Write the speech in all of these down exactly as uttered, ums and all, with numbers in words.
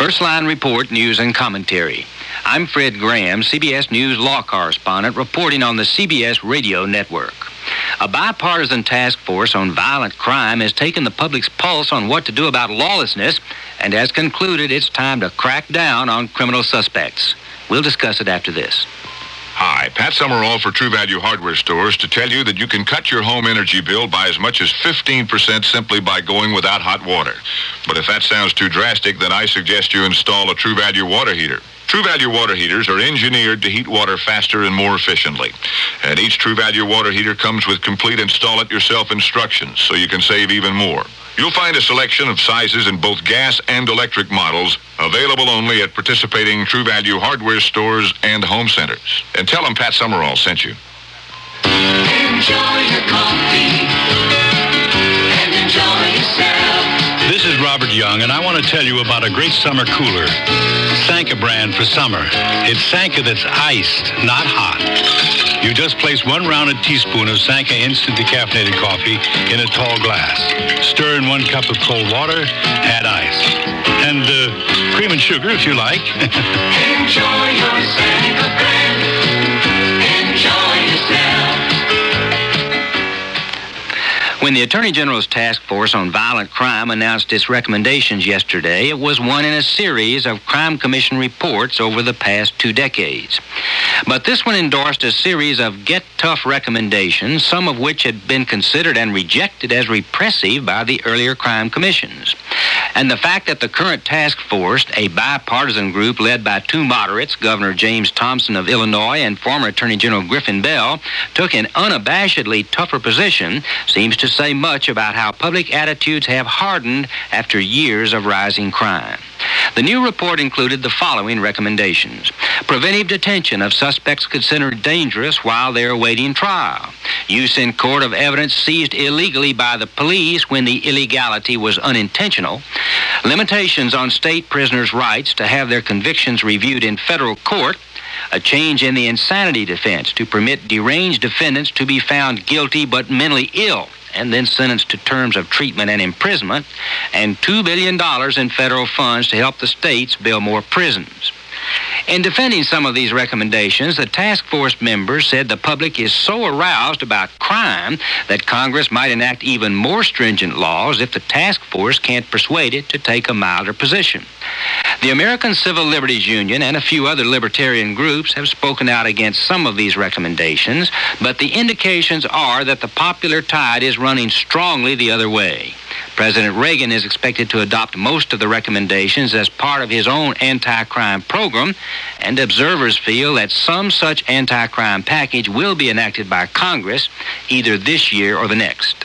First Line Report News and Commentary. I'm Fred Graham, C B S News law correspondent, reporting on the C B S Radio Network. A bipartisan task force on violent crime has taken the public's pulse on what to do about lawlessness and has concluded it's time to crack down on criminal suspects. We'll discuss it after this. Hi, Pat Summerall for True Value Hardware Stores to tell you that you can cut your home energy bill by as much as fifteen percent simply by going without hot water. But if that sounds too drastic, then I suggest you install a True Value water heater. True Value water heaters are engineered to heat water faster and more efficiently. And each True Value water heater comes with complete install-it-yourself instructions, so you can save even more. You'll find a selection of sizes in both gas and electric models, available only at participating True Value hardware stores and home centers. And tell them Pat Summerall sent you. Enjoy your coffee and enjoy yourself. This is Robert Young, and I want to tell you about a great summer cooler. Sanka brand for summer. It's Sanka that's iced, not hot. You just place one rounded teaspoon of Sanka instant decaffeinated coffee in a tall glass. Stir in one cup of cold water, add ice. And uh, cream and sugar if you like. Enjoy your Sanka brand. Enjoy yourself. When the Attorney General's Task Force on Violent Crime announced its recommendations yesterday, it was one in a series of Crime Commission reports over the past two decades. But this one endorsed a series of get-tough recommendations, some of which had been considered and rejected as repressive by the earlier crime commissions. And the fact that the current task force, a bipartisan group led by two moderates, Governor James Thompson of Illinois and former Attorney General Griffin Bell, took an unabashedly tougher position, seems to say much about how public attitudes have hardened after years of rising crime. The new report included the following recommendations. Preventive detention of suspects considered dangerous while they're awaiting trial. Use in court of evidence seized illegally by the police when the illegality was unintentional. Limitations on state prisoners' rights to have their convictions reviewed in federal court. A change in the insanity defense to permit deranged defendants to be found guilty but mentally ill and then sentenced to terms of treatment and imprisonment, and two billion dollars in federal funds to help the states build more prisons. In defending some of these recommendations, the task force members said the public is so aroused about crime that Congress might enact even more stringent laws if the task force can't persuade it to take a milder position. The American Civil Liberties Union and a few other libertarian groups have spoken out against some of these recommendations, but the indications are that the popular tide is running strongly the other way. President Reagan is expected to adopt most of the recommendations as part of his own anti-crime program, and observers feel that some such anti-crime package will be enacted by Congress either this year or the next.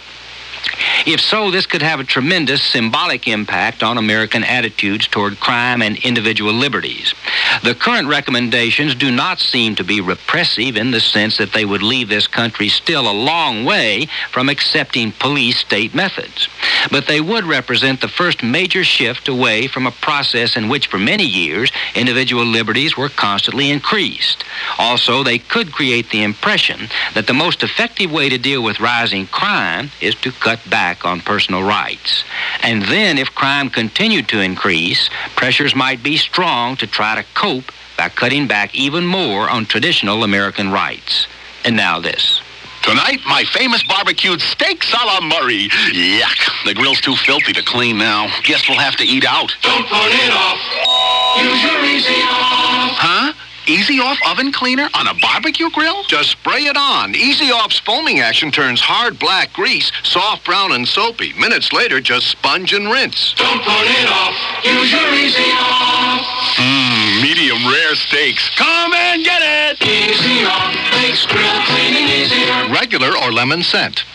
If so, this could have a tremendous symbolic impact on American attitudes toward crime and individual liberties. The current recommendations do not seem to be repressive in the sense that they would leave this country still a long way from accepting police-state methods. But they would represent the first major shift away from a process in which for many years individual liberties were constantly increased. Also, they could create the impression that the most effective way to deal with rising crime is to cut back on personal rights. And then, if crime continued to increase, pressures might be strong to try to cope by cutting back even more on traditional American rights. And now this. Tonight, my famous barbecued steaks a la Murray. Yuck. The grill's too filthy to clean now. Guess we'll have to eat out. Don't put it off. Use your Easy Off. Huh? Easy Off oven cleaner on a barbecue grill? Just spray it on. Easy Off's foaming action turns hard black grease soft, brown, and soapy. Minutes later, just sponge and rinse. Don't put it off. Use your Easy Off. Mmm, medium rare steaks. Come and get it! Easy Off makes grill cleaning easier. Regular or lemon scent.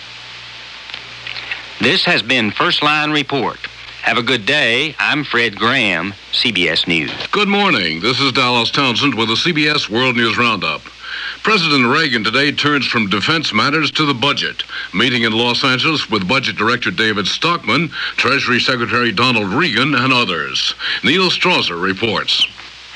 This has been First Line Report. Have a good day. I'm Fred Graham, C B S News. Good morning. This is Dallas Townsend with the C B S World News Roundup. President Reagan today turns from defense matters to the budget, meeting in Los Angeles with Budget Director David Stockman, Treasury Secretary Donald Regan, and others. Neil Strasser reports.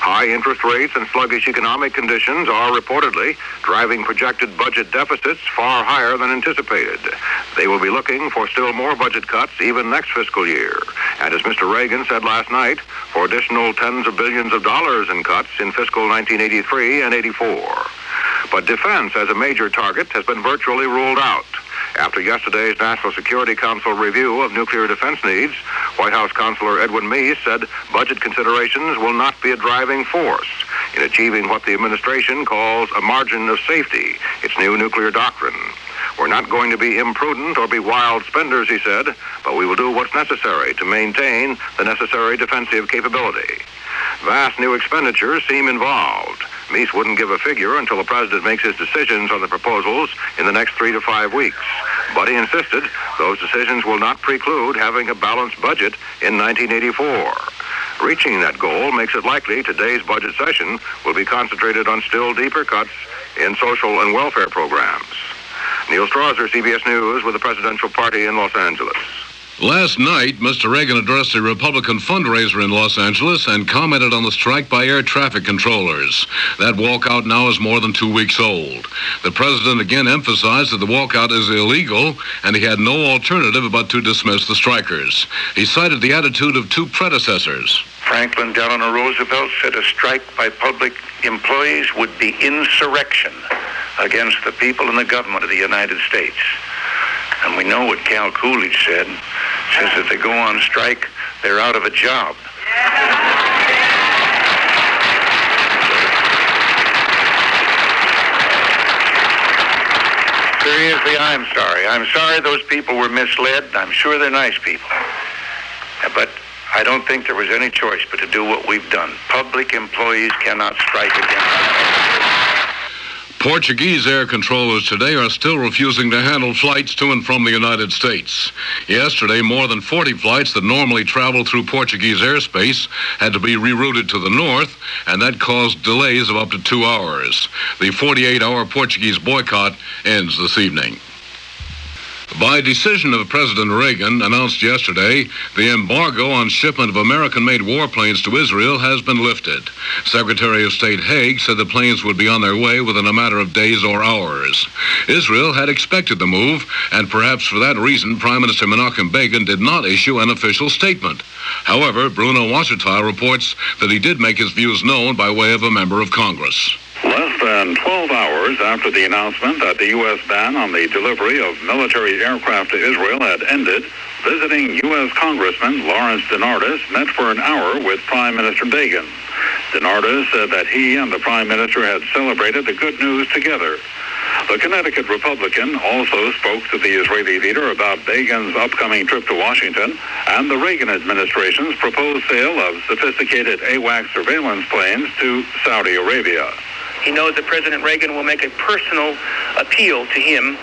High interest rates and sluggish economic conditions are reportedly driving projected budget deficits far higher than anticipated. They will be looking for still more budget cuts even next fiscal year. And as Mister Reagan said last night, for additional tens of billions of dollars in cuts in fiscal nineteen eighty-three and eighty-four. But defense as a major target has been virtually ruled out. After yesterday's National Security Council review of nuclear defense needs, White House Counselor Edwin Meese said budget considerations will not be a driving force in achieving what the administration calls a margin of safety, its new nuclear doctrine. We're not going to be imprudent or be wild spenders, he said, but we will do what's necessary to maintain the necessary defensive capability. Vast new expenditures seem involved. Meese wouldn't give a figure until the president makes his decisions on the proposals in the next three to five weeks. But he insisted those decisions will not preclude having a balanced budget in nineteen eighty-four. Reaching that goal makes it likely today's budget session will be concentrated on still deeper cuts in social and welfare programs. Neil Strasser, C B S News, with the presidential party in Los Angeles. Last night, Mister Reagan addressed a Republican fundraiser in Los Angeles and commented on the strike by air traffic controllers. That walkout now is more than two weeks old. The president again emphasized that the walkout is illegal, and he had no alternative but to dismiss the strikers. He cited the attitude of two predecessors. Franklin Delano Roosevelt said a strike by public employees would be insurrection against the people and the government of the United States. And we know what Cal Coolidge said. Says if they go on strike, they're out of a job. Seriously, I'm sorry. I'm sorry those people were misled. I'm sure they're nice people. But I don't think there was any choice but to do what we've done. Public employees cannot strike again. Portuguese air controllers today are still refusing to handle flights to and from the United States. Yesterday, more than forty flights that normally travel through Portuguese airspace had to be rerouted to the north, and that caused delays of up to two hours. The forty-eight hour Portuguese boycott ends this evening. By decision of President Reagan, announced yesterday, the embargo on shipment of American-made warplanes to Israel has been lifted. Secretary of State Haig said the planes would be on their way within a matter of days or hours. Israel had expected the move, and perhaps for that reason, Prime Minister Menachem Begin did not issue an official statement. However, Bruno Wasserteil reports that he did make his views known by way of a member of Congress. Less than twelve hours after the announcement that the U S ban on the delivery of military aircraft to Israel had ended, visiting U S Congressman Lawrence DeNardis met for an hour with Prime Minister Begin. DeNardis said that he and the Prime Minister had celebrated the good news together. The Connecticut Republican also spoke to the Israeli leader about Begin's upcoming trip to Washington and the Reagan administration's proposed sale of sophisticated AWACS surveillance planes to Saudi Arabia. He knows that President Reagan will make a personal appeal to him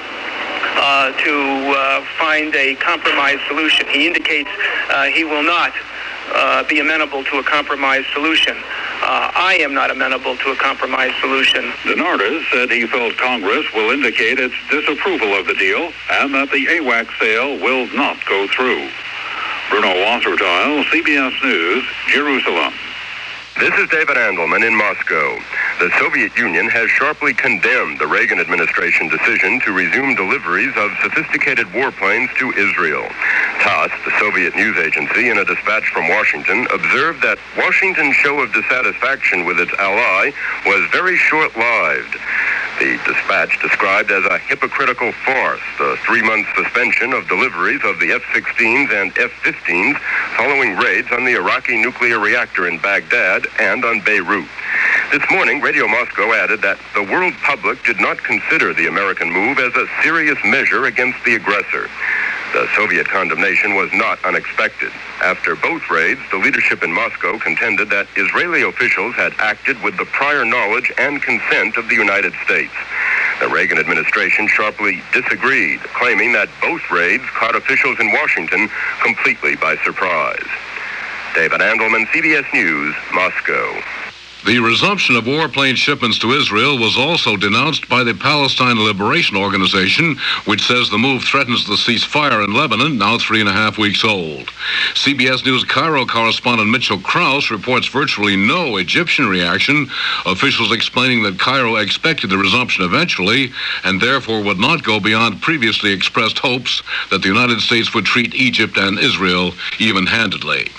uh, to uh, find a compromise solution. He indicates uh, he will not uh, be amenable to a compromise solution. Uh, I am not amenable to a compromise solution. DeNardis said he felt Congress will indicate its disapproval of the deal and that the AWACS sale will not go through. Bruno Wasserteil, C B S News, Jerusalem. This is David Andelman in Moscow. The Soviet Union has sharply condemned the Reagan administration decision to resume deliveries of sophisticated warplanes to Israel. TASS, the Soviet news agency, in a dispatch from Washington, observed that Washington's show of dissatisfaction with its ally was very short-lived. The dispatch described as a hypocritical farce the three-month suspension of deliveries of the F sixteens and F fifteens following raids on the Iraqi nuclear reactor in Baghdad and on Beirut. This morning, Radio Moscow added that the world public did not consider the American move as a serious measure against the aggressor. The Soviet condemnation was not unexpected. After both raids, the leadership in Moscow contended that Israeli officials had acted with the prior knowledge and consent of the United States. The Reagan administration sharply disagreed, claiming that both raids caught officials in Washington completely by surprise. David Andelman, C B S News, Moscow. The resumption of warplane shipments to Israel was also denounced by the Palestine Liberation Organization, which says the move threatens the ceasefire in Lebanon, now three and a half weeks old. C B S News Cairo correspondent Mitchell Krause reports virtually no Egyptian reaction, officials explaining that Cairo expected the resumption eventually and therefore would not go beyond previously expressed hopes that the United States would treat Egypt and Israel even-handedly.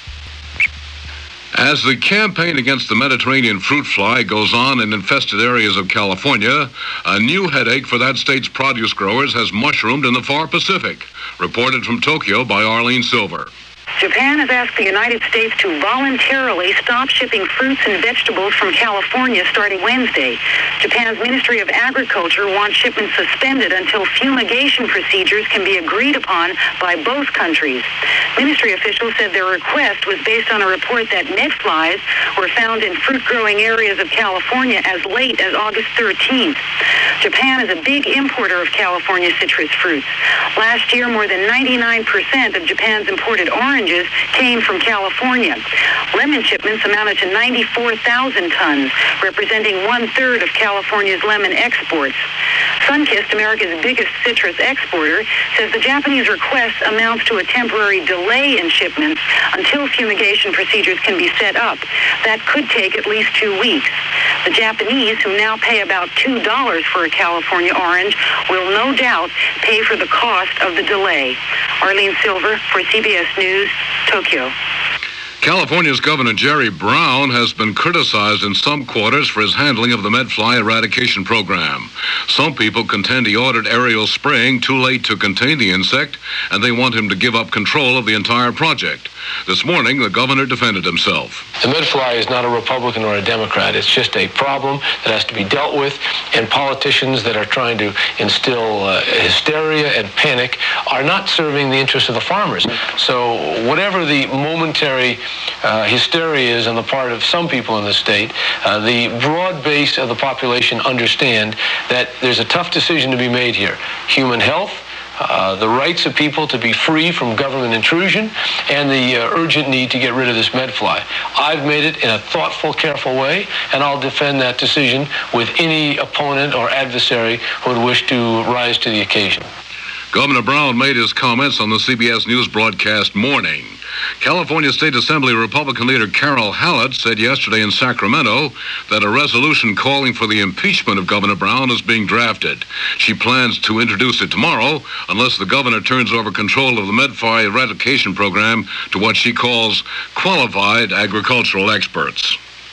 As the campaign against the Mediterranean fruit fly goes on in infested areas of California, a new headache for that state's produce growers has mushroomed in the far Pacific. Reported from Tokyo by Arlene Silver. Japan has asked the United States to voluntarily stop shipping fruits and vegetables from California starting Wednesday. Japan's Ministry of Agriculture wants shipments suspended until fumigation procedures can be agreed upon by both countries. Ministry officials said their request was based on a report that medflies were found in fruit-growing areas of California as late as August thirteenth. Japan is a big importer of California citrus fruits. Last year, more than ninety-nine percent of Japan's imported oranges came from California. Lemon shipments amounted to ninety-four thousand tons, representing one-third of California's lemon exports. Sunkist, America's biggest citrus exporter, says the Japanese request amounts to a temporary delay in shipments until fumigation procedures can be set up. That could take at least two weeks. The Japanese, who now pay about two dollars for a California orange, will no doubt pay for the cost of the delay. Arlene Silver for C B S News, Tokyo. California's Governor Jerry Brown has been criticized in some quarters for his handling of the medfly eradication program. Some people contend he ordered aerial spraying too late to contain the insect, and they want him to give up control of the entire project. This morning, the governor defended himself. The medfly is not a Republican or a Democrat. It's just a problem that has to be dealt with, and politicians that are trying to instill uh, hysteria and panic are not serving the interests of the farmers. So whatever the momentary Uh, hysteria is on the part of some people in the state, uh, the broad base of the population understand that there's a tough decision to be made here. Human health, uh, the rights of people to be free from government intrusion, and the uh, urgent need to get rid of this medfly. I've made it in a thoughtful, careful way, and I'll defend that decision with any opponent or adversary who would wish to rise to the occasion. Governor Brown made his comments on the C B S News broadcast Morning. California State Assembly Republican leader Carol Hallett said yesterday in Sacramento that a resolution calling for the impeachment of Governor Brown is being drafted. She plans to introduce it tomorrow unless the governor turns over control of the medfly eradication program to what she calls qualified agricultural experts.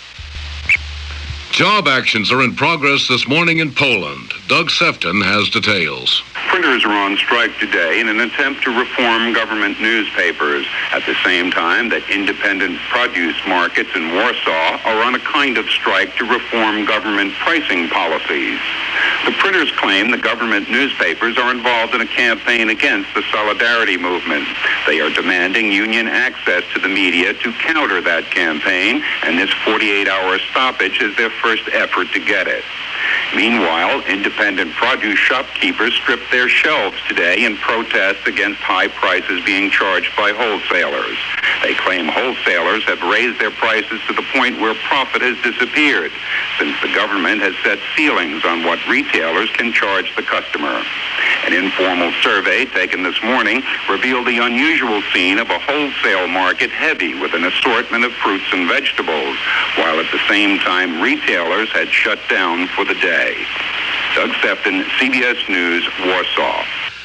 Job actions are in progress this morning in Poland. Doug Sefton has details. Printers are on strike today in an attempt to reform government newspapers at the same time that independent produce markets in Warsaw are on a kind of strike to reform government pricing policies. The printers claim the government newspapers are involved in a campaign against the Solidarity movement. They are demanding union access to the media to counter that campaign, and this forty-eight hour stoppage is their first effort to get it. Meanwhile, independent produce shopkeepers stripped their shelves today in protest against high prices being charged by wholesalers. They claim wholesalers have raised their prices to the point where profit has disappeared, since the government has set ceilings on what retailers can charge the customer. An informal survey taken this morning revealed the unusual scene of a wholesale market heavy with an assortment of fruits and vegetables, while at the same time retailers had shut down for the day. Doug Sefton, C B S News, Warsaw.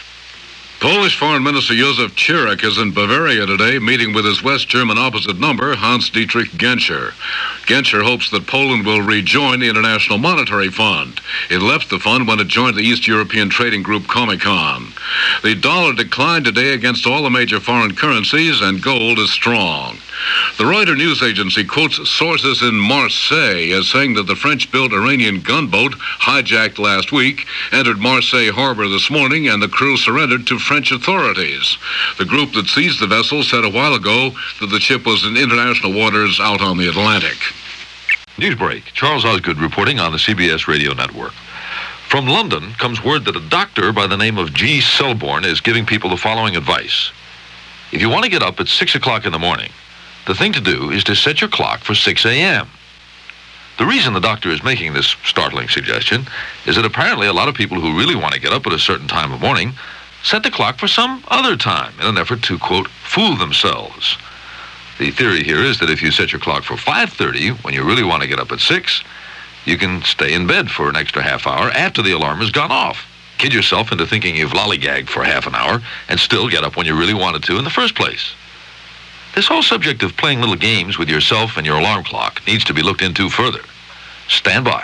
Polish Foreign Minister Józef Czarek is in Bavaria today, meeting with his West German opposite number, Hans-Dietrich Genscher. Genscher hopes that Poland will rejoin the International Monetary Fund. It left the fund when it joined the East European trading group Comecon. The dollar declined today against all the major foreign currencies, and gold is strong. The Reuters news agency quotes sources in Marseille as saying that the French-built Iranian gunboat, hijacked last week, entered Marseille harbor this morning, and the crew surrendered to French authorities. The group that seized the vessel said a while ago that the ship was in international waters out on the Atlantic. Newsbreak. Charles Osgood reporting on the C B S radio network. From London comes word that a doctor by the name of G. Selborne is giving people the following advice. If you want to get up at six o'clock in the morning, the thing to do is to set your clock for six a.m. The reason the doctor is making this startling suggestion is that apparently a lot of people who really want to get up at a certain time of morning set the clock for some other time in an effort to, quote, fool themselves. The theory here is that if you set your clock for five thirty when you really want to get up at six, you can stay in bed for an extra half hour after the alarm has gone off. Kid yourself into thinking you've lollygagged for half an hour and still get up when you really wanted to in the first place. This whole subject of playing little games with yourself and your alarm clock needs to be looked into further. Stand by.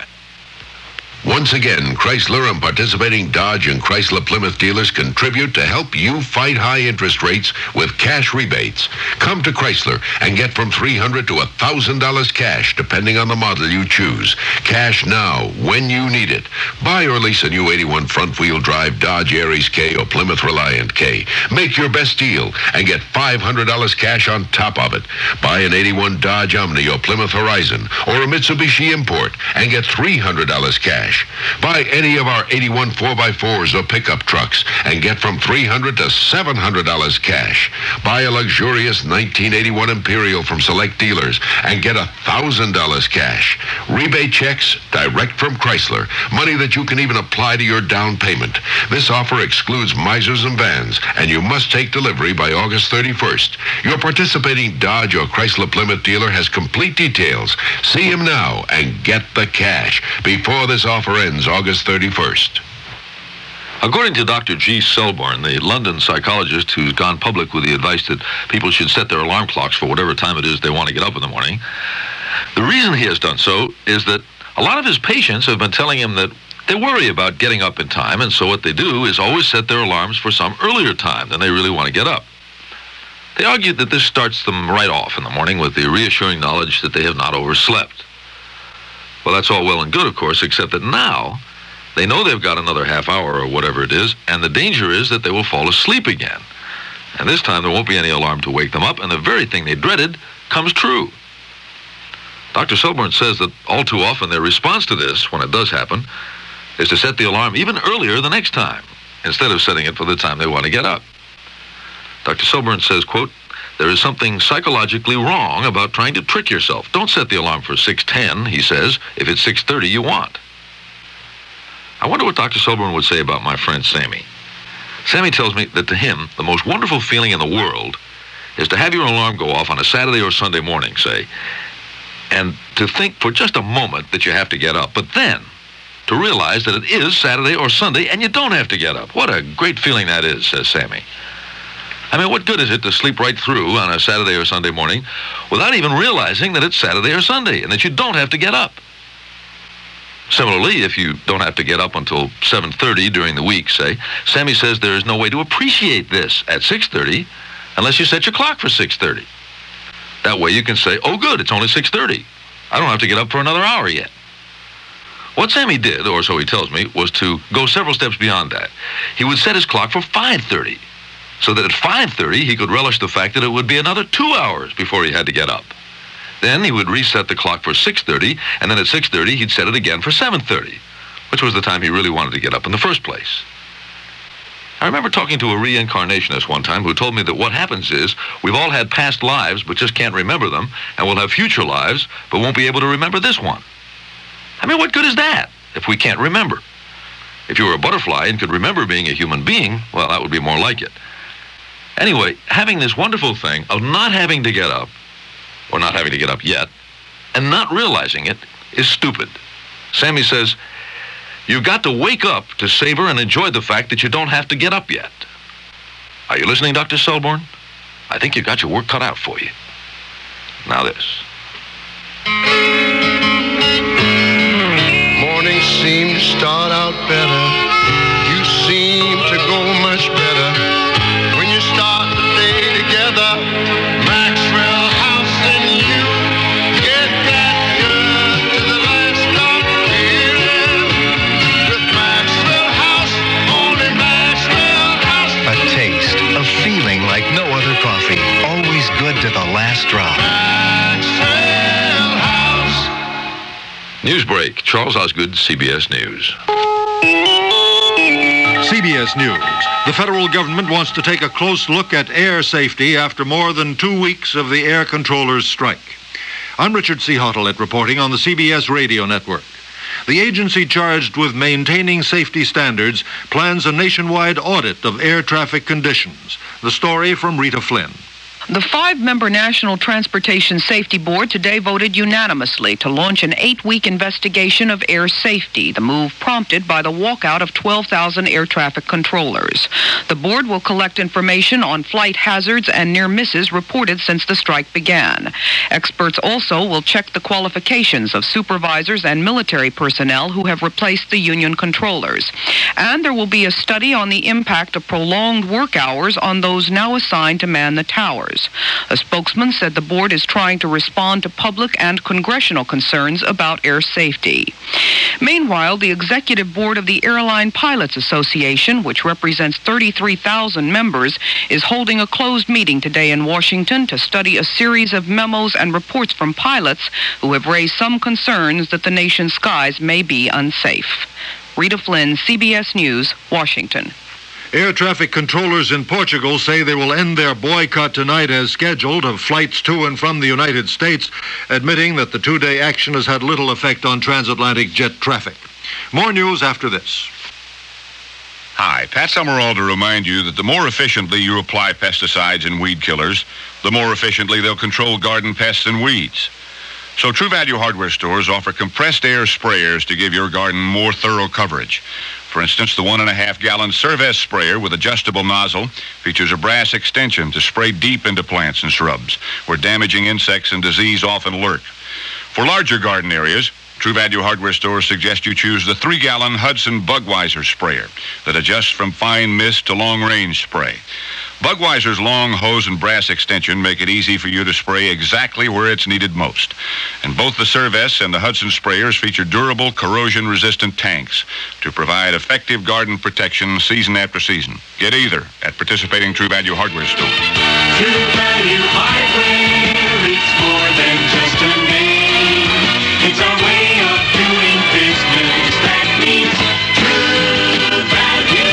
Once again, Chrysler and participating Dodge and Chrysler Plymouth dealers contribute to help you fight high interest rates with cash rebates. Come to Chrysler and get from three hundred dollars to one thousand dollars cash, depending on the model you choose. Cash now, when you need it. Buy or lease a new eighty-one front-wheel drive Dodge Aries K or Plymouth Reliant K. Make your best deal and get five hundred dollars cash on top of it. Buy an eighty-one Dodge Omni or Plymouth Horizon or a Mitsubishi Import and get three hundred dollars cash. Buy any of our eighty-one four by fours or pickup trucks and get from three hundred dollars to seven hundred dollars cash. Buy a luxurious nineteen eighty-one Imperial from select dealers and get one thousand dollars cash. Rebate checks direct from Chrysler. Money that you can even apply to your down payment. This offer excludes misers and vans, and you must take delivery by August thirty-first. Your participating Dodge or Chrysler Plymouth dealer has complete details. See him now and get the cash before this offer ends August thirty-first. According to Doctor G. Selborn, the London psychologist who's gone public with the advice that people should set their alarm clocks for whatever time it is they want to get up in the morning, the reason he has done so is that a lot of his patients have been telling him that they worry about getting up in time, and so what they do is always set their alarms for some earlier time than they really want to get up. They argued that this starts them right off in the morning with the reassuring knowledge that they have not overslept. Well, that's all well and good, of course, except that now they know they've got another half hour or whatever it is, and the danger is that they will fall asleep again. And this time there won't be any alarm to wake them up, and the very thing they dreaded comes true. Doctor Selborn says that all too often their response to this, when it does happen, is to set the alarm even earlier the next time, instead of setting it for the time they want to get up. Doctor Selborn says, quote, there is something psychologically wrong about trying to trick yourself. Don't set the alarm for six ten, he says, if it's six thirty you want. I wonder what Doctor Selborn would say about my friend Sammy. Sammy tells me that to him, the most wonderful feeling in the world is to have your alarm go off on a Saturday or Sunday morning, say, and to think for just a moment that you have to get up, but then to realize that it is Saturday or Sunday and you don't have to get up. What a great feeling that is, says Sammy. I mean, what good is it to sleep right through on a Saturday or Sunday morning without even realizing that it's Saturday or Sunday and that you don't have to get up? Similarly, if you don't have to get up until seven thirty during the week, say, Sammy says there is no way to appreciate this at six thirty unless you set your clock for six thirty. That way you can say, oh good, it's only six thirty. I don't have to get up for another hour yet. What Sammy did, or so he tells me, was to go several steps beyond that. He would set his clock for five thirty. So that at five thirty, he could relish the fact that it would be another two hours before he had to get up. Then he would reset the clock for six thirty, and then at six thirty, he'd set it again for seven thirty, which was the time he really wanted to get up in the first place. I remember talking to a reincarnationist one time who told me that what happens is we've all had past lives but just can't remember them, and we'll have future lives but won't be able to remember this one. I mean, what good is that if we can't remember? If you were a butterfly and could remember being a human being, well, that would be more like it. Anyway, having this wonderful thing of not having to get up, or not having to get up yet, and not realizing it is stupid. Sammy says, you've got to wake up to savor and enjoy the fact that you don't have to get up yet. Are you listening, Doctor Selborn? I think you've got your work cut out for you. Now this. Mornings seem to start out better. You seem to go much better. Start the day together, Maxwell House and you get that good to the last drop feeling. With Maxwell House, only Maxwell House. A taste, a feeling like no other coffee. Always good to the last drop. Maxwell House. Newsbreak. Charles Osgood, C B S News. C B S News. The federal government wants to take a close look at air safety after more than two weeks of the air controllers' strike. I'm Richard C. Hottelet reporting on the C B S Radio Network. The agency charged with maintaining safety standards plans a nationwide audit of air traffic conditions. The story from Rita Flynn. The five-member National Transportation Safety Board today voted unanimously to launch an eight-week investigation of air safety, the move prompted by the walkout of twelve thousand air traffic controllers. The board will collect information on flight hazards and near misses reported since the strike began. Experts also will check the qualifications of supervisors and military personnel who have replaced the union controllers. And there will be a study on the impact of prolonged work hours on those now assigned to man the towers. A spokesman said the board is trying to respond to public and congressional concerns about air safety. Meanwhile, the executive board of the Airline Pilots Association, which represents thirty-three thousand members, is holding a closed meeting today in Washington to study a series of memos and reports from pilots who have raised some concerns that the nation's skies may be unsafe. Rita Flynn, C B S News, Washington. Air traffic controllers in Portugal say they will end their boycott tonight as scheduled of flights to and from the United States, admitting that the two-day action has had little effect on transatlantic jet traffic. More news after this. Hi, Pat Summerall to remind you that the more efficiently you apply pesticides and weed killers, the more efficiently they'll control garden pests and weeds. So True Value hardware stores offer compressed air sprayers to give your garden more thorough coverage. For instance, the one and a half gallon Cervest sprayer with adjustable nozzle features a brass extension to spray deep into plants and shrubs, where damaging insects and disease often lurk. For larger garden areas, True Value hardware stores suggest you choose the three gallon Hudson Bugweiser sprayer that adjusts from fine mist to long-range spray. Bugweiser's long hose and brass extension make it easy for you to spray exactly where it's needed most. And both the Cervest and the Hudson sprayers feature durable, corrosion-resistant tanks to provide effective garden protection season after season. Get either at participating True Value hardware stores. True Value Hardware, it's more than just a name. It's our way of doing business. That means True Value.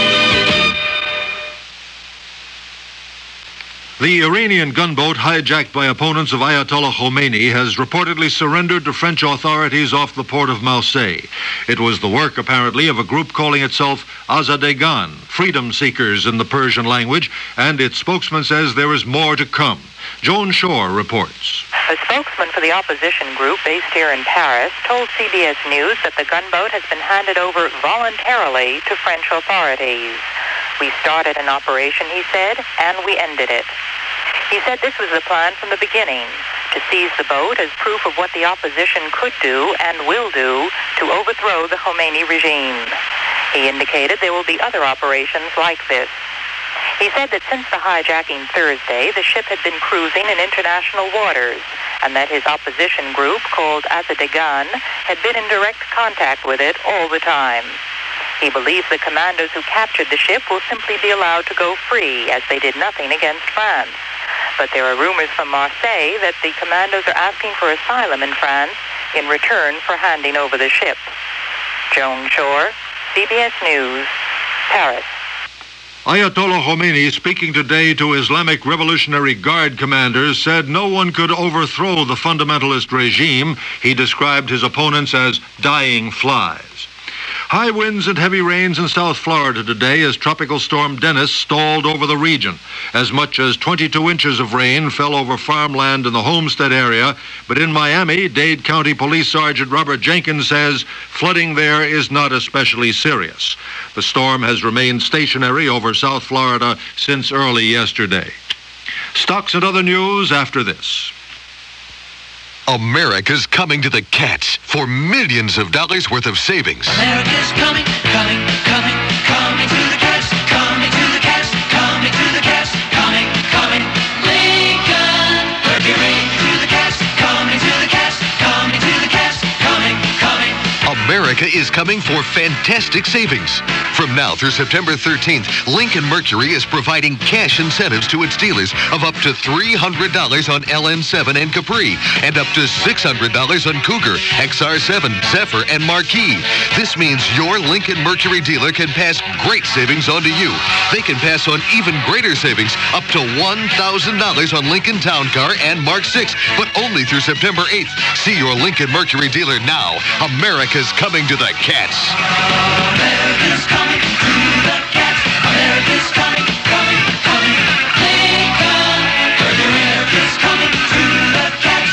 The Iranian gunboat hijacked by opponents of Ayatollah Khomeini has reportedly surrendered to French authorities off the port of Marseille. It was the work, apparently, of a group calling itself Azadegan, freedom seekers in the Persian language, and its spokesman says there is more to come. Joan Shore reports. A spokesman for the opposition group based here in Paris told C B S News that the gunboat has been handed over voluntarily to French authorities. We started an operation, he said, and we ended it. He said this was the plan from the beginning, to seize the boat as proof of what the opposition could do and will do to overthrow the Khomeini regime. He indicated there will be other operations like this. He said that since the hijacking Thursday, the ship had been cruising in international waters, and that his opposition group, called Azadegan, had been in direct contact with it all the time. He believes the commandos who captured the ship will simply be allowed to go free, as they did nothing against France. But there are rumors from Marseille that the commandos are asking for asylum in France in return for handing over the ship. Joan Shore, C B S News, Paris. Ayatollah Khomeini, speaking today to Islamic Revolutionary Guard commanders, said no one could overthrow the fundamentalist regime. He described his opponents as dying flies. High winds and heavy rains in South Florida today as Tropical Storm Dennis stalled over the region. As much as twenty-two inches of rain fell over farmland in the Homestead area, but in Miami, Dade County Police Sergeant Robert Jenkins says flooding there is not especially serious. The storm has remained stationary over South Florida since early yesterday. Stocks and other news after this. America's coming to the Cats for millions of dollars worth of savings. America's coming, coming, coming, coming to the Cats, coming to the Cats, coming to the Cats, coming, coming. Lincoln, Mercury to the Cats, coming to the Cats, coming to the Cats, coming, coming. America is coming for fantastic savings. From now through September thirteenth, Lincoln Mercury is providing cash incentives to its dealers of up to three hundred dollars on L N seven and Capri, and up to six hundred dollars on Cougar, X R seven, Zephyr, and Marquis. This means your Lincoln Mercury dealer can pass great savings on to you. They can pass on even greater savings, up to one thousand dollars on Lincoln Town Car and Mark six, but only through September eighth. See your Lincoln Mercury dealer now. America's coming to the Cats. America's coming to the Cats. America's coming, coming, coming. Lincoln, America's coming to the Cats.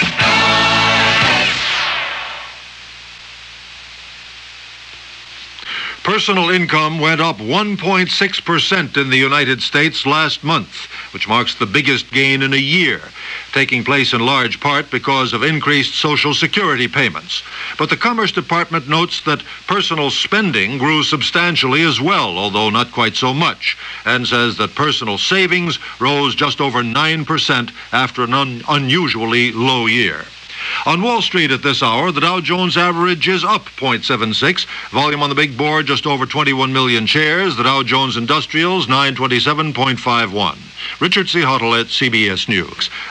Personal income went up one point six percent in the United States last month, which marks the biggest gain in a year, taking place in large part because of increased Social Security payments. But the Commerce Department notes that personal spending grew substantially as well, although not quite so much, and says that personal savings rose just over nine percent after an un- unusually low year. On Wall Street at this hour, the Dow Jones average is up zero point seven six. Volume on the big board just over twenty-one million shares. The Dow Jones Industrials nine twenty-seven point five one. Richard C. Huttle at C B S News.